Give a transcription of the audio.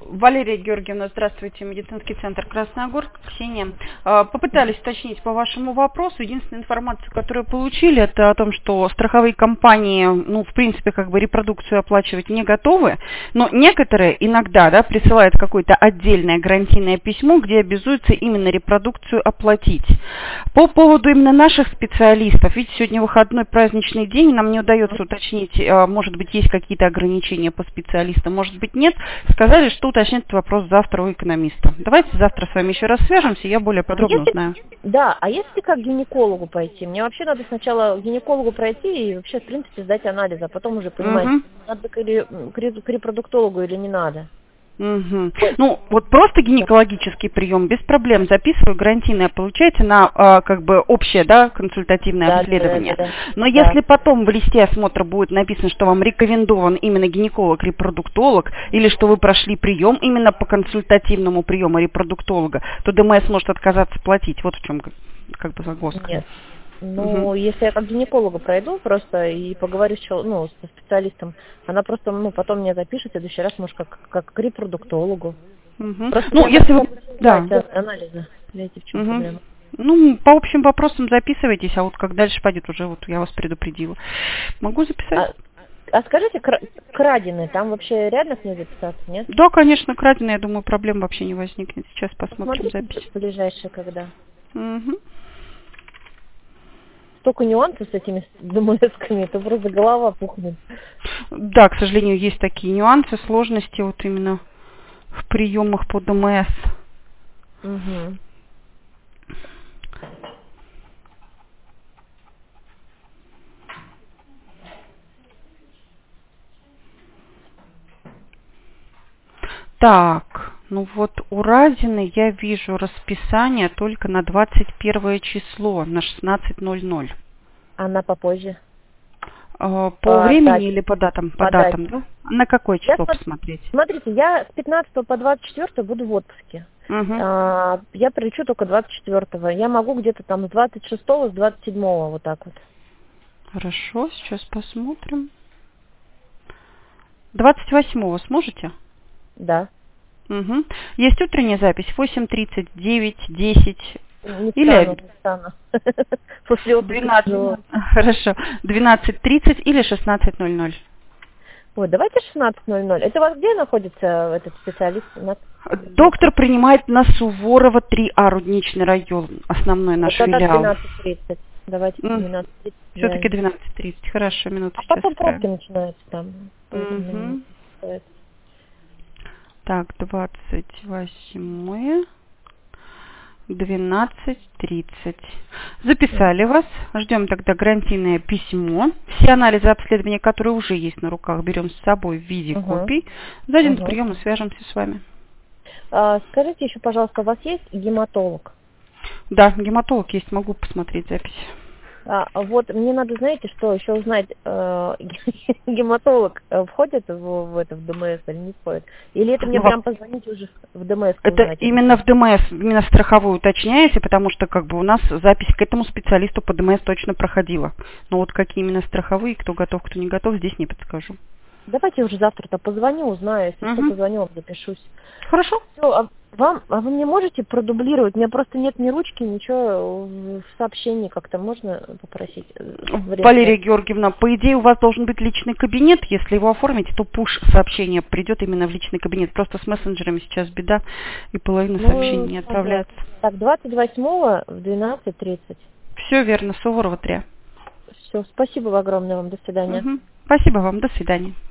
Валерия Георгиевна, здравствуйте, медицинский центр Красногорск, Ксения. Попытались уточнить по вашему вопросу. Единственная информация, которую получили, это о том, что страховые компании, в принципе, репродукцию оплачивать не готовы, но некоторые иногда, присылают какое-то отдельное гарантийное письмо, где обязуются именно репродукцию оплатить. По поводу именно наших специалистов, видите, сегодня выходной праздничный день, нам не удается уточнить, может быть, есть какие-то ограничения по специалистам, может быть, нет. Сказали, что уточнит этот вопрос завтра у экономиста. Давайте завтра с вами еще раз свяжемся, я более подробно узнаю. Да, а если как к гинекологу пойти? Мне вообще надо сначала к гинекологу пройти и вообще, в принципе, сдать анализы, а потом уже понимать, надо к репродуктологу или не надо. Просто гинекологический прием без проблем. Записываю гарантийное, получаете на общее, консультативное обследование. Да. Но если потом в листе осмотра будет написано, что вам рекомендован именно гинеколог-репродуктолог, или что вы прошли прием именно по консультативному приему репродуктолога, то ДМС может отказаться платить. Вот в чем загвоздка. Нет. Если я как гинеколога пройду просто и поговорю со специалистом, она просто потом мне запишет в следующий раз, может, как к репродуктологу. Если вы... анализы. Видите, в чем проблема? По общим вопросам записывайтесь, а вот как дальше пойдет, уже я вас предупредила. Могу записать? А скажите, краденые, там вообще реально к ней записаться, нет? Да, конечно, краденые, я думаю, проблем вообще не возникнет. Сейчас посмотрим запись. Ближайшие когда? Столько нюансов с этими ДМС-ками, это просто голова пухнет. Да, к сожалению, есть такие нюансы, сложности вот именно в приемах по ДМС. Так, у Разины я вижу расписание только на 21 число, на 16:00. Она попозже? По времени или по датам? По датам, да? На какое число посмотреть? Смотрите, я с 15 по 24 буду в отпуске. Я прилечу только 24-го. Я могу где-то там с 26-го, с 27-го вот так вот. Хорошо, сейчас посмотрим. 28-го сможете? Да. Есть утренняя запись 8:30, 9, 10 не стану. После 12. Хорошо. 12:30 или 16:00. Ой, давайте 16:00. Это у вас где находится этот специалист? Доктор принимает на Суворова 3А, Рудничный район, основной наш филиал. 12:30. Давайте 12:30. Все-таки 12:30. Хорошо, минуту. А потом пробки начинаются там. Так, 28, 12:30. Записали вас. Ждем тогда гарантийное письмо. Все анализы обследования, которые уже есть на руках, берем с собой в виде копий. За один прием свяжемся с вами. Скажите еще, пожалуйста, у вас есть гематолог? Да, гематолог есть. Могу посмотреть запись. Вот мне надо, знаете, что еще узнать, гематолог входит в ДМС или не входит? Или это мне прям позвонить уже в ДМС? Это узнать? Именно в ДМС, именно страховую уточняете, потому что у нас запись к этому специалисту по ДМС точно проходила. Но вот какие именно страховые, кто готов, кто не готов, здесь не подскажу. Давайте уже завтра-то позвоню, узнаю, если что, позвоню, вам запишусь. Хорошо. Все, вы мне можете продублировать? У меня просто нет ни ручки, ничего в сообщении как-то можно попросить? Валерия Георгиевна, по идее у вас должен быть личный кабинет. Если его оформите, то пуш-сообщение придет именно в личный кабинет. Просто с мессенджерами сейчас беда, и половина сообщений не отправляется. Так, 28-го в 12:30. Все верно, Суворова 3. Все, спасибо огромное вам, до свидания. Спасибо вам, до свидания.